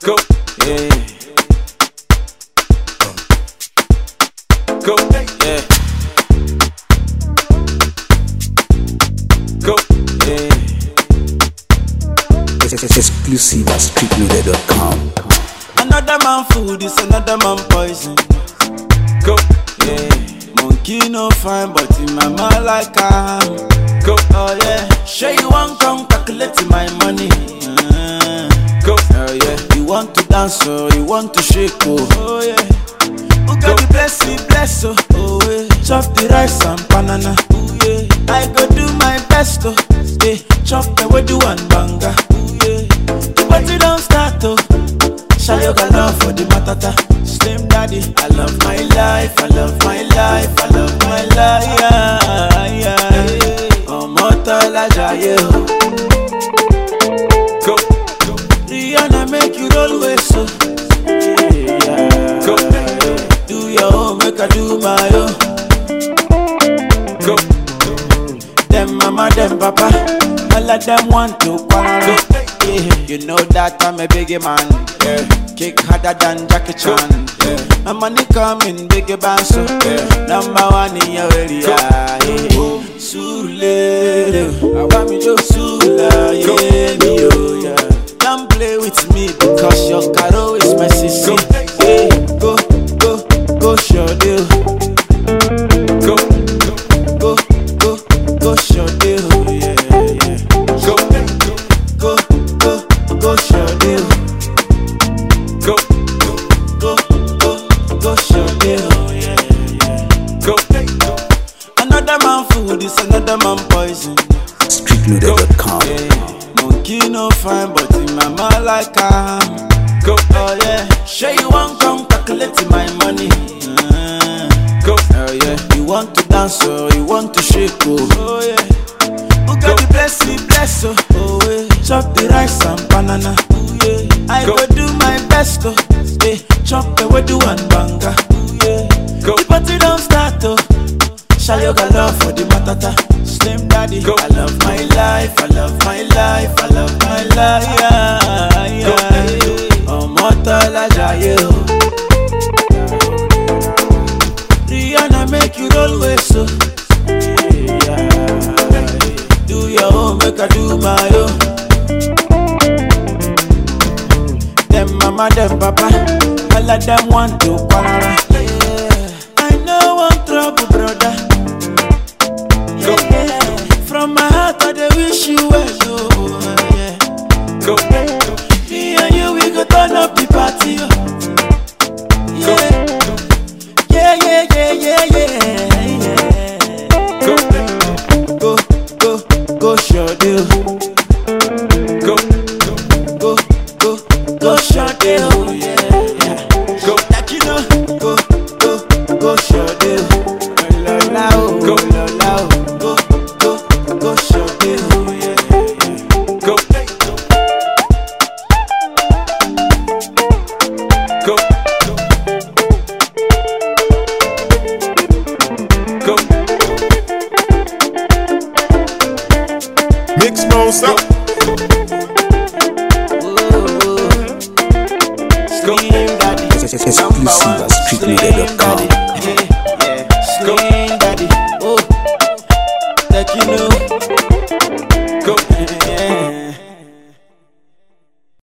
Go, yeah. Go, yeah. Go, yeah. It's exclusive at streetloader.com. Another man food is another man poison. Go, Yeah, monkey no fine, but in my mind like I am. go, Oh yeah, sure you want come calculate my money. go, Oh yeah, you want to dance or you want to shake oh yeah. Who got the blessing, bless oh yeah. Chop the rice and banana. Oh yeah, I go do my best oh yeah. Chop the way do and banga. Oh yeah, the party don't start oh. Shall you got love for the matata? Slim daddy, I love my life, I love my life, I love my life. Yeah, yeah. Oh, mortal ajaye oh. go, Rihanna make you roll with so. Yeah, go, do your own, make I do my own. go, Them mama, them papa, all of them want to quarrel. Yeah, you know that I'm a biggie man. Yeah, kick harder than Jackie Chan. Yeah, my money coming biggie band so. Yeah, number one in your area. Yeah, Sule, I want me to Sula. Yeah, me oh yeah. Don't play with me because your caro is my sissy. Yeah, go, go, go, show deal. go, Go, go, go, show deal. Yeah, yeah. go, Go, go, go, show deal. go, Go, go, go, show deal. Yeah, yeah. go, Another man food is another man poison. Streetloader.com. Yeah, monkey no fine, but in my mind like I am. go, Oh yeah, sure you want come calculate my money. go, Oh yeah, you want to dance or you want to shake oh yeah. Who got the blessing, bless oh yeah. Chop the rice and banana. Oh yeah, I Go. go do my best oh yeah. Chop the way do and banga. Oh yeah, Go. the party don't start oh. Shall you got love for the matata? Slim daddy, Go. I love my life, I love my life, I love my life. Yeah, yeah. Oh, mortal ajaye oh. Rihanna make you roll with so. Yeah, do your own, make I do my own. Them mama, them papa, all of them want to quarrel. Yeah, I know one trouble, brother. Yeah, from my heart, I dey wish you well, oh, yeah. go, Me and you, we go turn up the party, oh. Yeah, yeah, yeah, yeah, yeah, yeah. go, Go, show deal. go, Go, show deal. Yeah, yeah. go, Like you know, go, show deal. Lola, oh, Go. Lola, oh. Go, show deal. Yeah, yeah. go, go, Mix Monster.